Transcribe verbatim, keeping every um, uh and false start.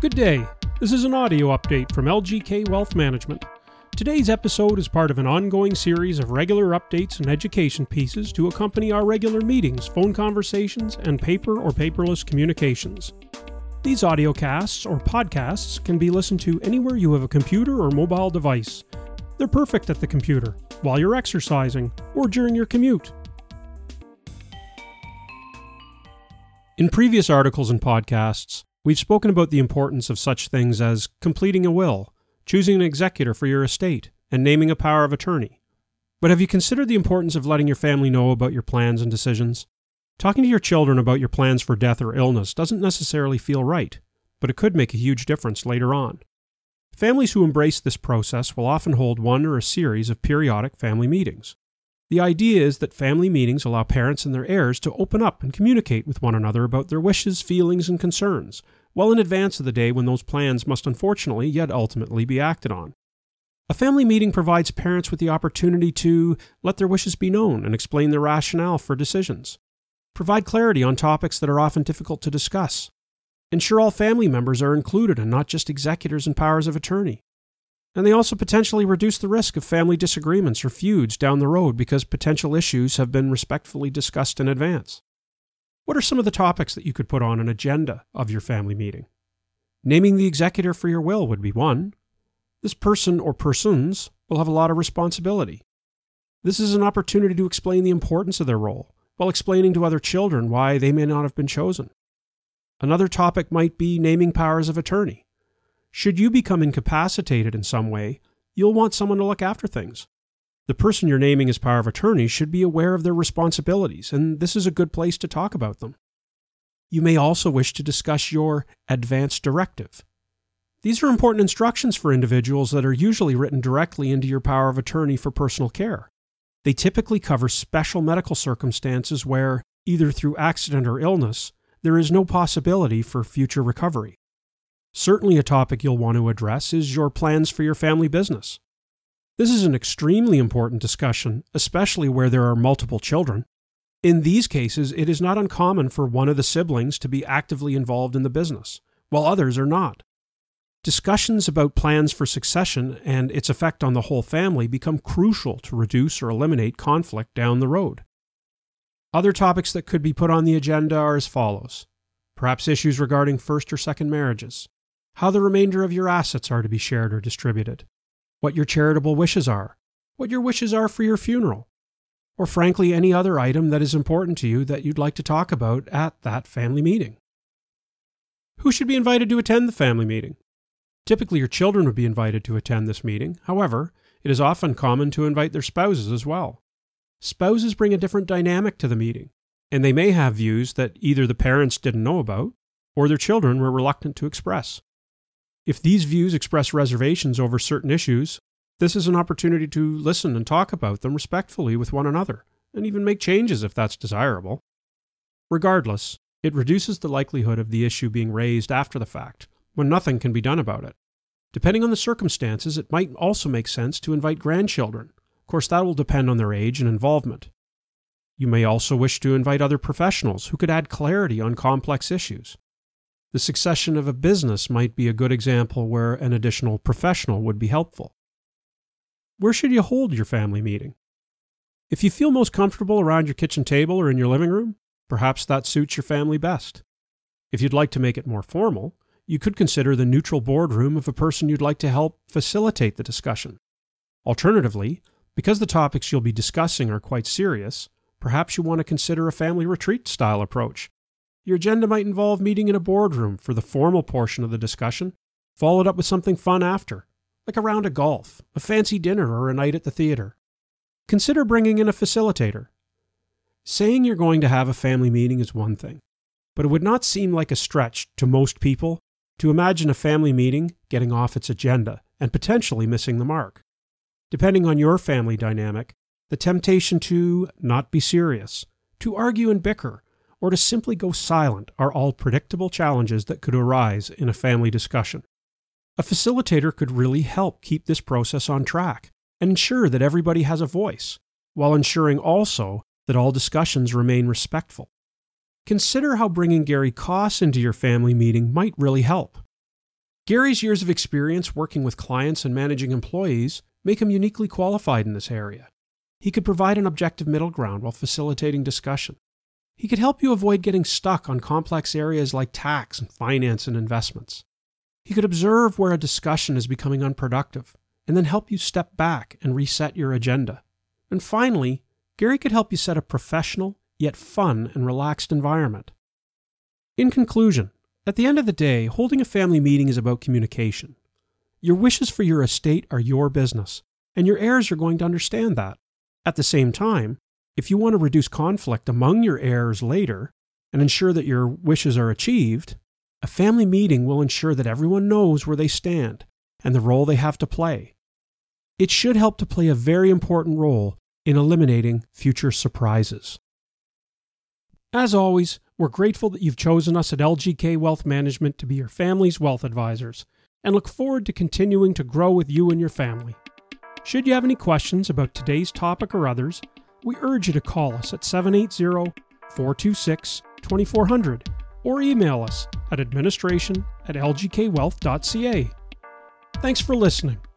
Good day. This is an audio update from L G K Wealth Management. Today's episode is part of an ongoing series of regular updates and education pieces to accompany our regular meetings, phone conversations, and paper or paperless communications. These audiocasts or podcasts can be listened to anywhere you have a computer or mobile device. They're perfect at the computer, while you're exercising, or during your commute. In previous articles and podcasts, we've spoken about the importance of such things as completing a will, choosing an executor for your estate, and naming a power of attorney. But have you considered the importance of letting your family know about your plans and decisions? Talking to your children about your plans for death or illness doesn't necessarily feel right, but it could make a huge difference later on. Families who embrace this process will often hold one or a series of periodic family meetings. The idea is that family meetings allow parents and their heirs to open up and communicate with one another about their wishes, feelings, and concerns, well in advance of the day when those plans must unfortunately yet ultimately be acted on. A family meeting provides parents with the opportunity to let their wishes be known and explain their rationale for decisions, provide clarity on topics that are often difficult to discuss, ensure all family members are included and not just executors and powers of attorney. And they also potentially reduce the risk of family disagreements or feuds down the road because potential issues have been respectfully discussed in advance. What are some of the topics that you could put on an agenda of your family meeting? Naming the executor for your will would be one. This person or persons will have a lot of responsibility. This is an opportunity to explain the importance of their role, while explaining to other children why they may not have been chosen. Another topic might be naming powers of attorney. Should you become incapacitated in some way, you'll want someone to look after things. The person you're naming as power of attorney should be aware of their responsibilities, and this is a good place to talk about them. You may also wish to discuss your advance directive. These are important instructions for individuals that are usually written directly into your power of attorney for personal care. They typically cover special medical circumstances where, either through accident or illness, there is no possibility for future recovery. Certainly a topic you'll want to address is your plans for your family business. This is an extremely important discussion, especially where there are multiple children. In these cases, it is not uncommon for one of the siblings to be actively involved in the business, while others are not. Discussions about plans for succession and its effect on the whole family become crucial to reduce or eliminate conflict down the road. Other topics that could be put on the agenda are as follows. Perhaps issues regarding first or second marriages, how the remainder of your assets are to be shared or distributed, what your charitable wishes are, what your wishes are for your funeral, or frankly any other item that is important to you that you'd like to talk about at that family meeting. Who should be invited to attend the family meeting? Typically your children would be invited to attend this meeting. However, it is often common to invite their spouses as well. Spouses bring a different dynamic to the meeting, and they may have views that either the parents didn't know about or their children were reluctant to express. If these views express reservations over certain issues, this is an opportunity to listen and talk about them respectfully with one another, and even make changes if that's desirable. Regardless, it reduces the likelihood of the issue being raised after the fact, when nothing can be done about it. Depending on the circumstances, it might also make sense to invite grandchildren. Of course, that will depend on their age and involvement. You may also wish to invite other professionals who could add clarity on complex issues. The succession of a business might be a good example where an additional professional would be helpful. Where should you hold your family meeting? If you feel most comfortable around your kitchen table or in your living room, perhaps that suits your family best. If you'd like to make it more formal, you could consider the neutral boardroom of a person you'd like to help facilitate the discussion. Alternatively, because the topics you'll be discussing are quite serious, perhaps you want to consider a family retreat-style approach. Your agenda might involve meeting in a boardroom for the formal portion of the discussion, followed up with something fun after, like a round of golf, a fancy dinner, or a night at the theater. Consider bringing in a facilitator. Saying you're going to have a family meeting is one thing, but it would not seem like a stretch to most people to imagine a family meeting getting off its agenda and potentially missing the mark. Depending on your family dynamic, the temptation to not be serious, to argue and bicker, or to simply go silent are all predictable challenges that could arise in a family discussion. A facilitator could really help keep this process on track and ensure that everybody has a voice, while ensuring also that all discussions remain respectful. Consider how bringing Gary Koss into your family meeting might really help. Gary's years of experience working with clients and managing employees make him uniquely qualified in this area. He could provide an objective middle ground while facilitating discussion. He could help you avoid getting stuck on complex areas like tax and finance and investments. He could observe where a discussion is becoming unproductive and then help you step back and reset your agenda. And finally, Gary could help you set a professional, yet fun and relaxed environment. In conclusion, at the end of the day, holding a family meeting is about communication. Your wishes for your estate are your business, and your heirs are going to understand that. At the same time, if you want to reduce conflict among your heirs later and ensure that your wishes are achieved, a family meeting will ensure that everyone knows where they stand and the role they have to play. It should help to play a very important role in eliminating future surprises. As always, we're grateful that you've chosen us at L G K Wealth Management to be your family's wealth advisors, and look forward to continuing to grow with you and your family. Should you have any questions about today's topic or others, we urge you to call us at seven eight zero, four two six, two four zero zero or email us at administration at l g k wealth dot c a. Thanks for listening.